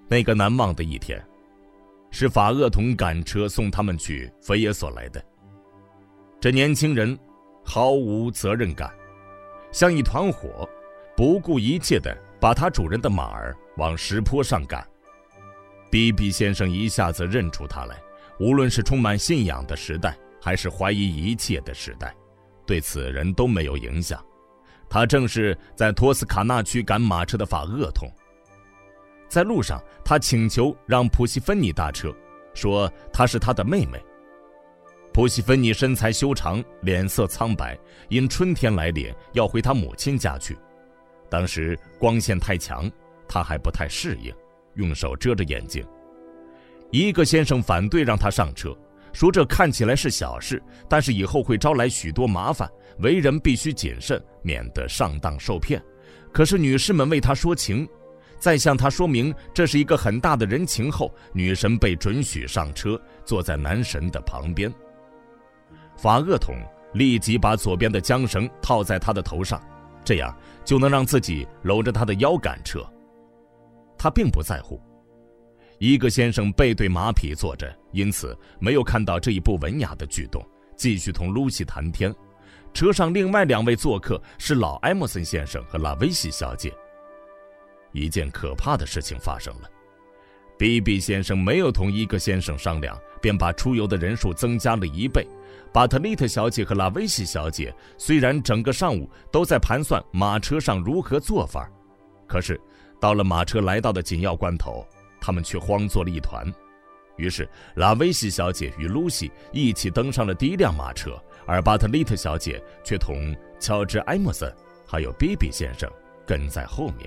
那个难忘的一天，是法厄同赶车送他们去菲耶所来的。这年轻人毫无责任感，像一团火，不顾一切地把他主人的马儿往石坡上赶。比比先生一下子认出他来，无论是充满信仰的时代，还是怀疑一切的时代，对此人都没有影响。他正是在托斯卡纳区赶马车的法厄同。在路上，他请求让普西芬妮搭车，说她是他的妹妹。普西芬妮身材修长，脸色苍白，因春天来临要回她母亲家去。当时光线太强，她还不太适应，用手遮着眼睛。一个先生反对让她上车，说这看起来是小事，但是以后会招来许多麻烦，为人必须谨慎，免得上当受骗。可是女士们为他说情，再向他说明这是一个很大的人情后，女神被准许上车，坐在男神的旁边。法厄同立即把左边的缰绳套在他的头上，这样就能让自己搂着他的腰赶车。他并不在乎。一个先生背对马匹坐着，因此没有看到这一不文雅的举动，继续同露西谈天。车上另外2位做客是老埃默森先生和拉维西小姐。一件可怕的事情发生了，比比先生没有同一个先生商量，便把出游的人数增加了1倍。巴特丽特小姐和拉维西小姐虽然整个上午都在盘算马车上如何做法，可是到了马车来到的紧要关头，他们却慌作了一团。于是拉维西小姐与露西一起登上了第1辆马车，而巴特丽特小姐却同乔治·埃默森还有比比先生跟在后面。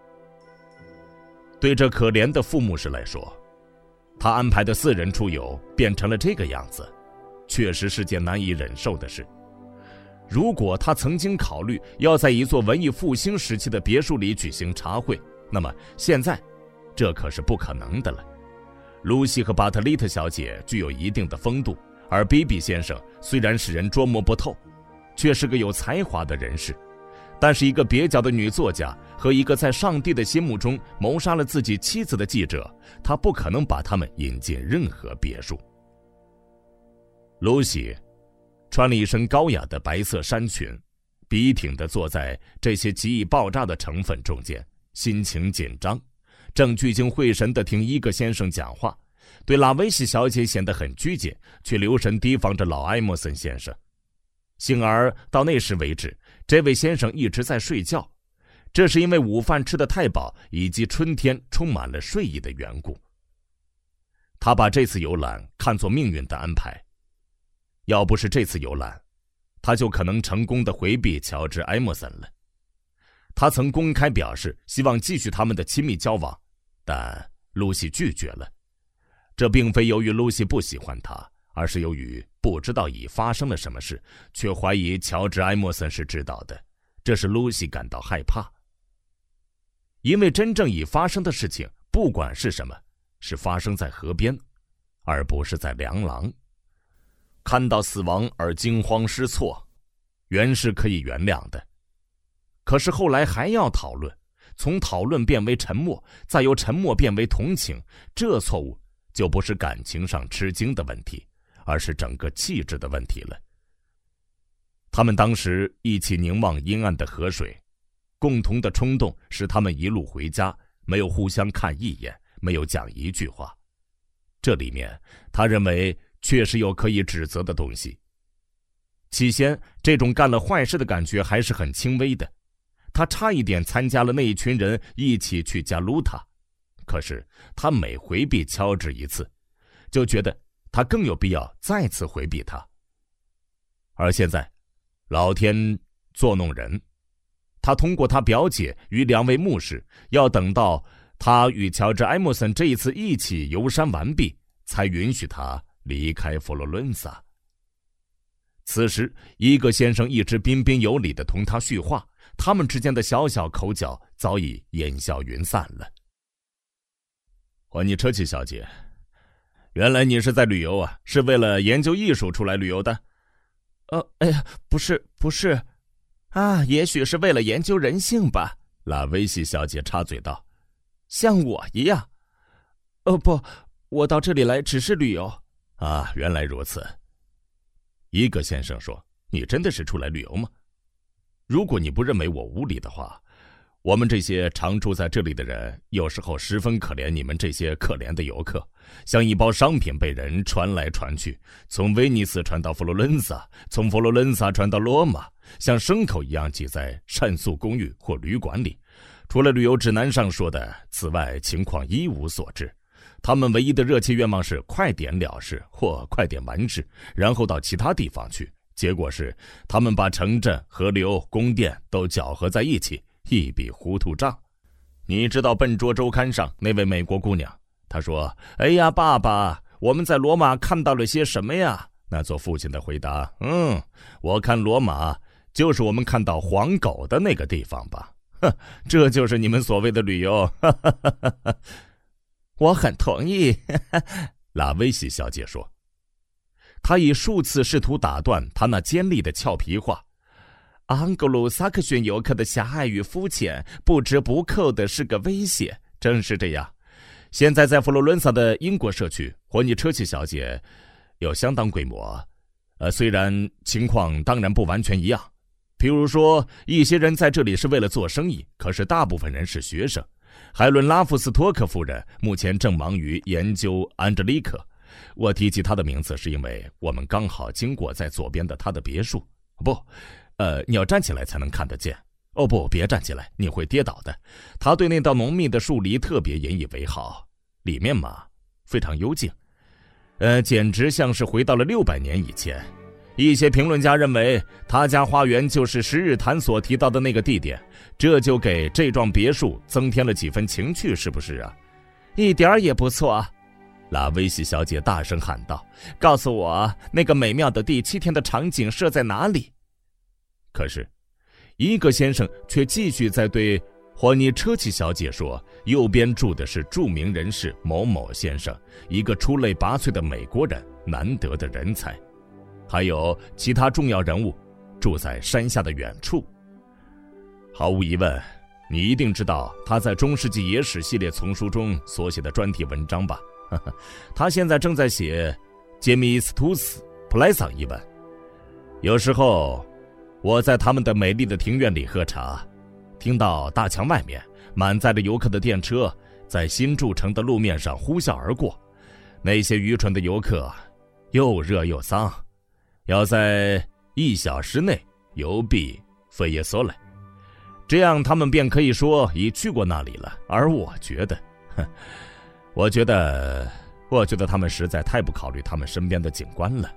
对这可怜的傅牧师来说，他安排的4人出游变成了这个样子，确实是件难以忍受的事。如果他曾经考虑要在一座文艺复兴时期的别墅里举行茶会，那么现在这可是不可能的了。露西和巴特丽特小姐具有一定的风度，而比比先生虽然使人捉摸不透，却是个有才华的人士。但是一个蹩脚的女作家和一个在上帝的心目中谋杀了自己妻子的记者，他不可能把他们引进任何别墅。露西穿了一身高雅的白色衫裙，笔挺地坐在这些极易爆炸的成分中间，心情紧张，正聚精会神地听一个先生讲话。对拉维西小姐显得很拘谨，却留神提防着老埃默森先生。幸而到那时为止，这位先生一直在睡觉，这是因为午饭吃得太饱，以及春天充满了睡意的缘故。他把这次游览看作命运的安排，要不是这次游览，他就可能成功地回避乔治·埃默森了。他曾公开表示希望继续他们的亲密交往，但露西拒绝了。这并非由于露西不喜欢他，而是由于不知道已发生了什么事，却怀疑乔治·埃默森是知道的，这使露西感到害怕。因为真正已发生的事情，不管是什么，是发生在河边，而不是在梁廊。看到死亡而惊慌失措，原是可以原谅的。可是后来还要讨论，从讨论变为沉默，再由沉默变为同情，这错误就不是感情上吃惊的问题，而是整个气质的问题了。他们当时一起凝望阴暗的河水，共同的冲动使他们一路回家，没有互相看一眼，没有讲一句话。这里面他认为确实有可以指责的东西。起先这种干了坏事的感觉还是很轻微的，他差一点参加了那一群人一起去加鲁塔，可是他每回避乔治一次，就觉得他更有必要再次回避他。而现在老天作弄人，他通过他表姐与2位牧师，要等到他与乔治·埃默森这一次一起游山完毕，才允许他离开佛罗伦萨。此时一个先生一直彬彬有礼地同他叙话，他们之间的小小口角早已烟消云散了。欢尼车奇小姐，原来你是在旅游啊？是为了研究艺术出来旅游的？ 不是啊，也许是为了研究人性吧。 拉维西小姐插嘴道： 像我一样， 不，我到这里来只是旅游。 啊，原来如此。一个先生说，你真的是出来旅游吗？如果你不认为我无礼的话，我们这些常住在这里的人有时候十分可怜你们这些可怜的游客，像一包商品被人传来传去，从威尼斯传到佛罗伦萨，从佛罗伦萨传到罗马，像牲口一样挤在膳宿公寓或旅馆里。除了旅游指南上说的，此外情况一无所知。他们唯一的热切愿望是快点了事或快点完事，然后到其他地方去。结果是他们把城镇、河流、宫殿都搅合在一起，一笔糊涂账。你知道笨拙周刊上那位美国姑娘，她说，哎呀爸爸，我们在罗马看到了些什么呀？那做父亲的回答，我看罗马就是我们看到黄狗的那个地方吧。哼，这就是你们所谓的旅游。 我很同意。 拉维西小姐说。她已数次试图打断她那尖利的俏皮话。 盎格鲁撒克逊游客的狭隘与肤浅，不折不扣的是个威胁。 正是这样。现在在佛罗伦萨的英国社区，霍尼车奇小姐有相当规模。虽然情况当然不完全一样。比如说，一些人在这里是为了做生意，可是大部分人是学生。海伦·拉夫斯托克夫人目前正忙于研究安哲利克。我提起她的名字是因为我们刚好经过在左边的她的别墅。你要站起来才能看得见。哦不，别站起来，你会跌倒的。她对那道浓密的树篱特别引以为豪，里面嘛，非常幽静。简直像是回到了600年以前。一些评论家认为他家花园就是十日谈所提到的那个地点，这就给这幢别墅增添了几分情趣，是不是啊？ 一点儿也不错啊！ 拉维西小姐大声喊道， 告诉我那个美妙的第7天的场景设在哪里？ 可是一个先生却继续在对霍尼车奇小姐说，右边住的是著名人士某某先生，一个出类拔萃的美国人，难得的人才。还有其他重要人物住在山下的远处。毫无疑问，你一定知道他在中世纪野史系列丛书中所写的专题文章吧？他现在正在写杰米斯图斯普莱桑一文。有时候我在他们的美丽的庭院里喝茶，听到大墙外面满载着游客的电车在新筑成的路面上呼啸而过。那些愚蠢的游客又热又丧，要在1小时内游毕费耶索莱，这样他们便可以说已去过那里了。而我觉得他们实在太不考虑他们身边的景观了。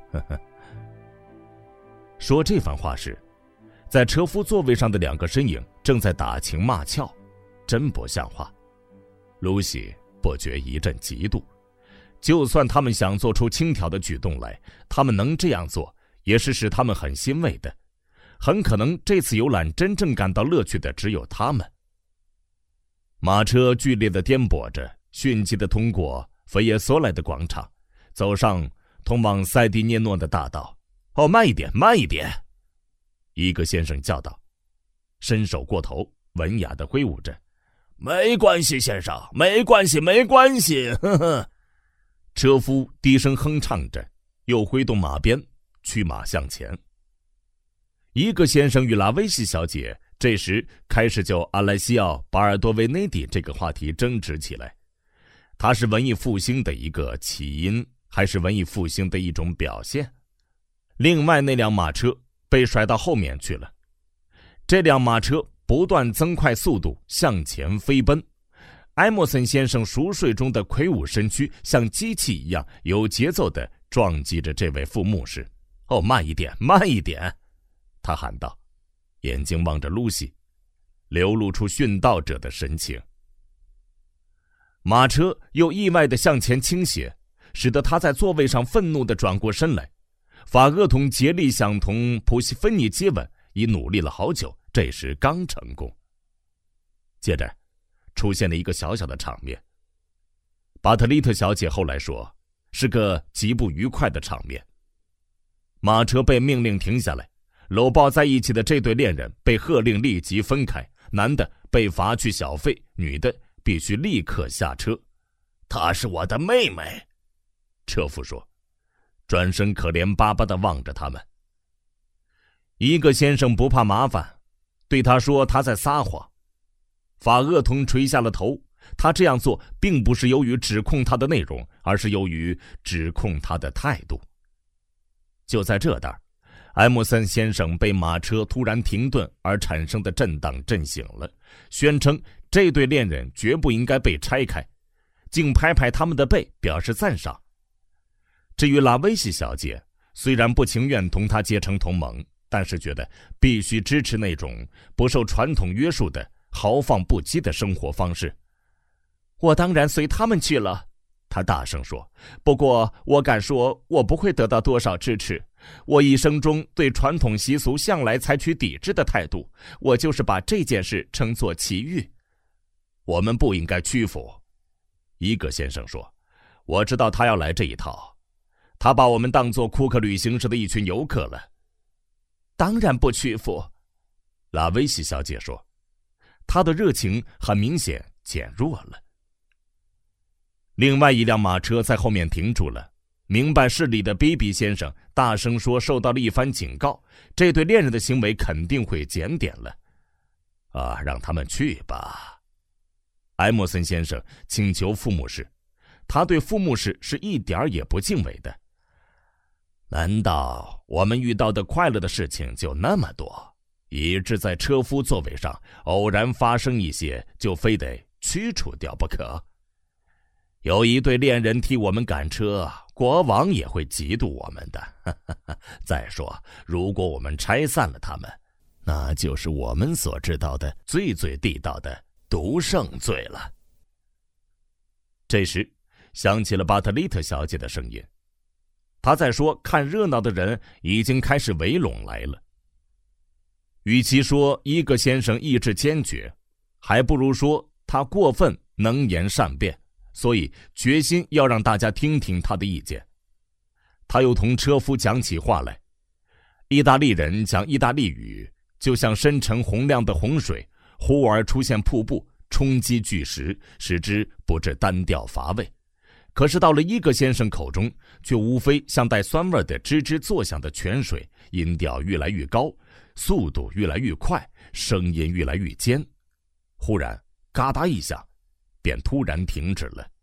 说这番话时，在车夫座位上的2个身影正在打情骂俏，真不像话。露西不觉一阵嫉妒。就算他们想做出轻佻的举动来，他们能这样做也是使他们很欣慰的。很可能这次游览真正感到乐趣的只有他们。马车剧烈地颠簸着，迅疾地通过费耶索莱的广场，走上通往塞蒂涅诺的大道。慢一点，慢一点！一个先生叫道，伸手过头，文雅地挥舞着。没关系，先生，没关系，没关系，呵呵。车夫低声哼唱着，又挥动马鞭，驱马向前。一个先生与拉维西小姐这时开始就阿莱西奥·巴尔多维内蒂这个话题争执起来。他是文艺复兴的一个起因，还是文艺复兴的一种表现？另外那辆马车被甩到后面去了。这辆马车不断增快速度向前飞奔。埃默森先生熟睡中的魁梧身躯像机器一样有节奏地撞击着这位副牧师。慢一点，慢一点！他喊道，眼睛望着露西，流露出殉道者的神情。马车又意外地向前倾斜，使得他在座位上愤怒地转过身来。法厄同竭力想同普西芬尼接吻，已努力了好久，这时刚成功。接着出现了一个小小的场面。巴特丽特小姐后来说，是个极不愉快的场面。马车被命令停下来，搂抱在一起的这对恋人被喝令立即分开，男的被罚去小费，女的必须立刻下车。 她是我的妹妹。车夫说，转身可怜巴巴地望着他们。一个先生不怕麻烦，对他说他在撒谎。法厄同垂下了头，他这样做并不是由于指控他的内容，而是由于指控他的态度。就在这当，埃姆森先生被马车突然停顿而产生的震荡震醒了，宣称这对恋人绝不应该被拆开，竟拍拍他们的背表示赞赏。至于拉维西小姐，虽然不情愿同他结成同盟，但是觉得必须支持那种不受传统约束的豪放不羁的生活方式。我当然随他们去了，他大声说，不过我敢说我不会得到多少支持。我一生中对传统习俗向来采取抵制的态度，我就是把这件事称作奇遇。我们不应该屈服，一个先生说，我知道他要来这一套，他把我们当作库克旅行时的一群游客了。当然不屈服，拉维西小姐说，她的热情很明显减弱了。另外一辆马车在后面停住了，明白事理的比比先生大声说受到了一番警告，这对恋人的行为肯定会检点了。让他们去吧。埃默森先生请求傅牧师，他对傅牧师是一点也不敬畏的。难道我们遇到的快乐的事情就那么多，以致在车夫座位上偶然发生一些就非得驱除掉不可？有一对恋人替我们赶车，国王也会嫉妒我们的。再说，如果我们拆散了他们，那就是我们所知道的最地道的毒圣罪了。这时响起了巴特丽特小姐的声音，她在说看热闹的人已经开始围拢来了。与其说一个先生意志坚决，还不如说他过分能言善辩，所以决心要让大家听听他的意见。他又同车夫讲起话来。意大利人讲意大利语，就像深沉洪亮的洪水，忽而出现瀑布，冲击巨石，使之不致单调乏味。可是到了一个先生口中，却无非像带酸味的吱吱作响的泉水，音调越来越高，速度越来越快，声音越来越尖。忽然嘎哒一下，便突然停止了。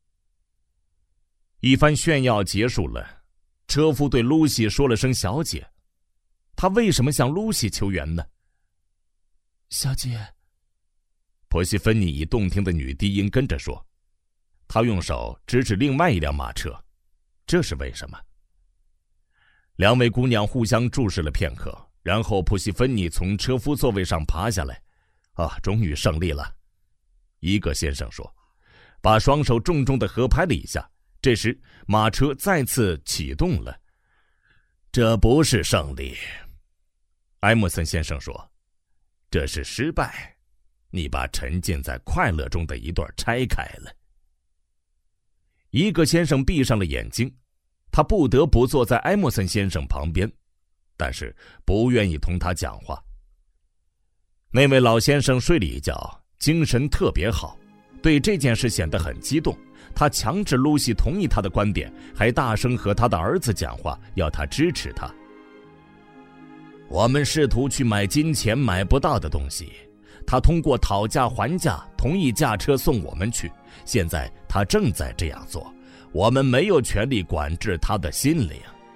一番炫耀结束了，车夫对露西说了声小姐。他为什么向露西求援呢？小姐，波西芬尼以动听的女低音跟着说。他用手指指另外一辆马车，这是为什么？两位姑娘互相注视了片刻，然后普西芬尼从车夫座位上爬下来。终于胜利了，一个先生说，把双手重重地合拍了一下。这时马车再次启动了。这不是胜利，埃默森先生说，这是失败。你把沉浸在快乐中的一段拆开了。一个先生闭上了眼睛，他不得不坐在埃默森先生旁边，但是不愿意同他讲话。那位老先生睡了一觉，精神特别好，对这件事显得很激动。他强制露西同意他的观点，还大声和他的儿子讲话，要他支持他。我们试图去买金钱买不到的东西，他通过讨价还价同意驾车送我们去，现在他正在这样做，我们没有权利管制他的心灵。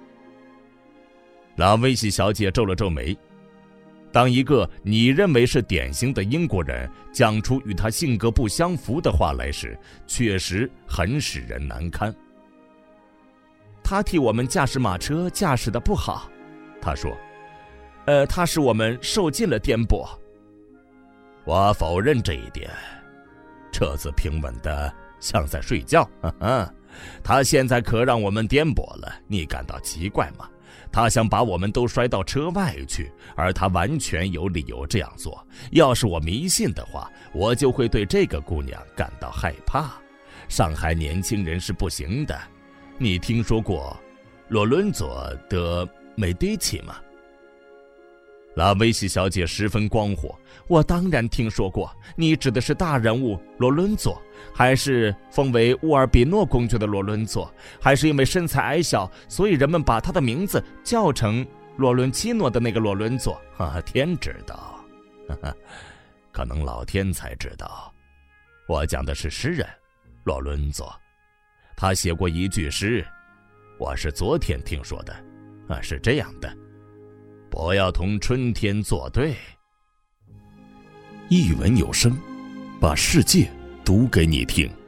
拉维西小姐皱了皱眉。当一个你认为是典型的英国人讲出与他性格不相符的话来时，确实很使人难堪。他替我们驾驶马车驾驶得不好，他说，他使我们受尽了颠簸。我否认这一点，车子平稳的像在睡觉，他现在可让我们颠簸了，你感到奇怪吗？他想把我们都摔到车外去，而他完全有理由这样做。要是我迷信的话，我就会对这个姑娘感到害怕。上海年轻人是不行的。你听说过罗伦佐德美迪奇吗？ 拉维西小姐十分光火，我当然听说过，你指的是大人物罗伦佐，还是封为乌尔比诺公爵的罗伦佐，还是因为身材矮小，所以人们把他的名字叫成洛伦基诺的那个罗伦佐？天知道，可能老天才知道。我讲的是诗人罗伦佐，他写过一句诗，我是昨天听说的，是这样的：不要同春天作对。 一文有声，把世界读给你听。